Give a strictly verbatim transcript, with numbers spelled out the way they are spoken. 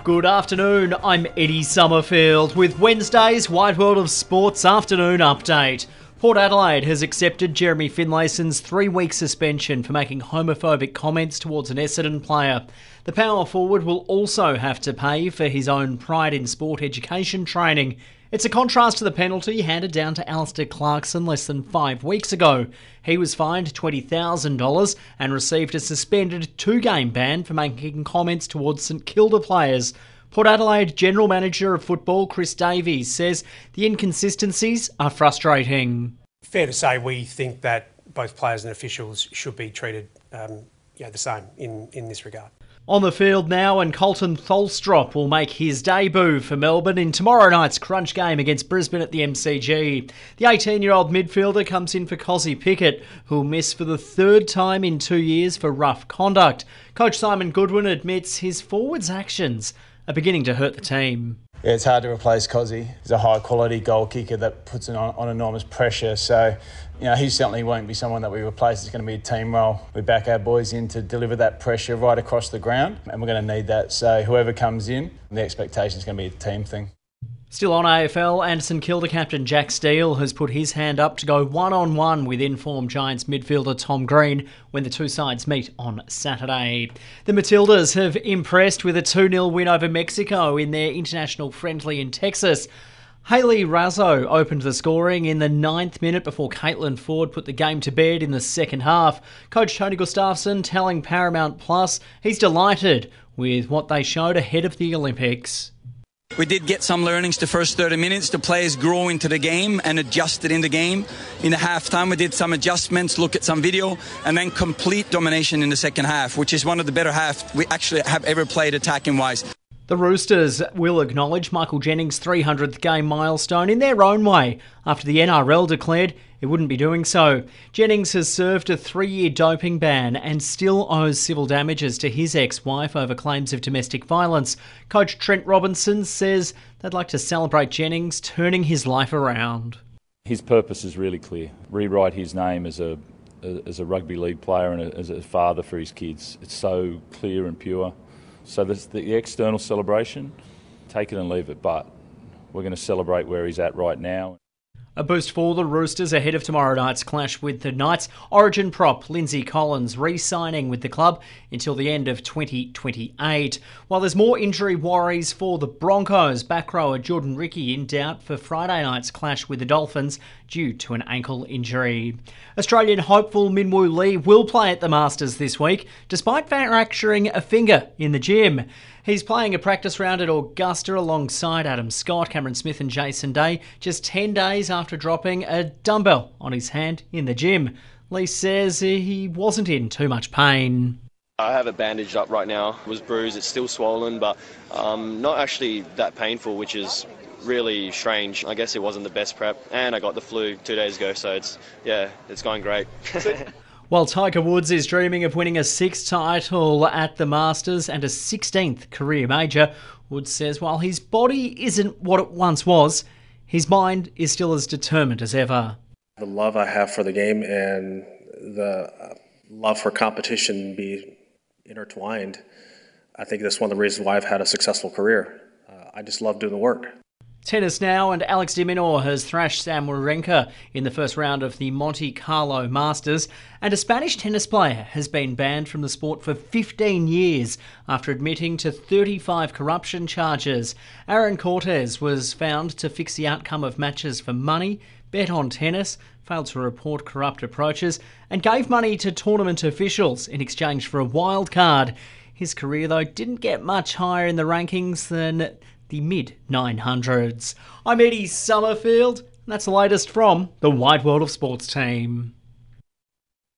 Good afternoon, I'm Eddie Summerfield with Wednesday's Wide World of Sports Afternoon Update. Port Adelaide has accepted Jeremy Finlayson's three-week suspension for making homophobic comments towards an Essendon player. The power forward will also have to pay for his own Pride in Sport education training. It's a contrast to the penalty handed down to Alistair Clarkson less than five weeks ago. He was fined twenty thousand dollars and received a suspended two-game ban for making comments towards St Kilda players. Port Adelaide General Manager of Football Chris Davies says the inconsistencies are frustrating. Fair to say we think that both players and officials should be treated um, you know, the same in, in this regard. On the field now, and Colton Tholstrup will make his debut for Melbourne in tomorrow night's crunch game against Brisbane at the M C G. The eighteen-year-old midfielder comes in for Cozzy Pickett, who'll miss for the third time in two years for rough conduct. Coach Simon Goodwin admits his forwards' actions are beginning to hurt the team. Yeah, it's hard to replace Cozzy. He's a high-quality goal kicker that puts on, on enormous pressure. So, you know, he certainly won't be someone that we replace. It's going to be a team role. We back our boys in to deliver that pressure right across the ground, and we're going to need that. So whoever comes in, the expectation is going to be a team thing. Still on A F L, and St Kilda captain Jack Steele has put his hand up to go one-on-one with informed Giants midfielder Tom Green when the two sides meet on Saturday. The Matildas have impressed with a two nil win over Mexico in their international friendly in Texas. Hayley Raso opened the scoring in the ninth minute before Caitlin Ford put the game to bed in the second half. Coach Tony Gustafsson telling Paramount Plus he's delighted with what they showed ahead of the Olympics. We did get some learnings the first thirty minutes. The players grow into the game and adjusted in the game. In the halftime, we did some adjustments, look at some video, and then complete domination in the second half, which is one of the better halves we actually have ever played attacking-wise. The Roosters will acknowledge Michael Jennings' three hundredth game milestone in their own way after the N R L declared it wouldn't be doing so. Jennings has served a three-year doping ban and still owes civil damages to his ex-wife over claims of domestic violence. Coach Trent Robinson says they'd like to celebrate Jennings turning his life around. His purpose is really clear. Rewrite his name as a as a rugby league player and a, as a father for his kids. It's so clear and pure. So this, the external celebration, take it and leave it, but we're going to celebrate where he's at right now. A boost for the Roosters ahead of tomorrow night's clash with the Knights. Origin prop Lindsay Collins re-signing with the club until the end of twenty twenty-eight. While there's more injury worries for the Broncos, back rower Jordan Ricky in doubt for Friday night's clash with the Dolphins due to an ankle injury. Australian hopeful Minwoo Lee will play at the Masters this week, despite fracturing a finger in the gym. He's playing a practice round at Augusta alongside Adam Scott, Cameron Smith and Jason Day, just ten days after dropping a dumbbell on his hand in the gym. Lee says he wasn't in too much pain. I have it bandaged up right now. It was bruised, it's still swollen, but um, not actually that painful, which is really strange. I guess it wasn't the best prep, and I got the flu two days ago, so it's, yeah, it's going great. While Tiger Woods is dreaming of winning a sixth title at the Masters and a sixteenth career major, Woods says while his body isn't what it once was, his mind is still as determined as ever. The love I have for the game and the love for competition be intertwined. I think that's one of the reasons why I've had a successful career. Uh, I just love doing the work. Tennis now, and Alex de Minaur has thrashed Sam Wawrinka in the first round of the Monte Carlo Masters, and a Spanish tennis player has been banned from the sport for fifteen years after admitting to thirty-five corruption charges. Aaron Cortez was found to fix the outcome of matches for money, bet on tennis, failed to report corrupt approaches, and gave money to tournament officials in exchange for a wild card. His career, though, didn't get much higher in the rankings than the mid nine hundreds. I'm Eddie Summerfield, and that's the latest from the Wide World of Sports team.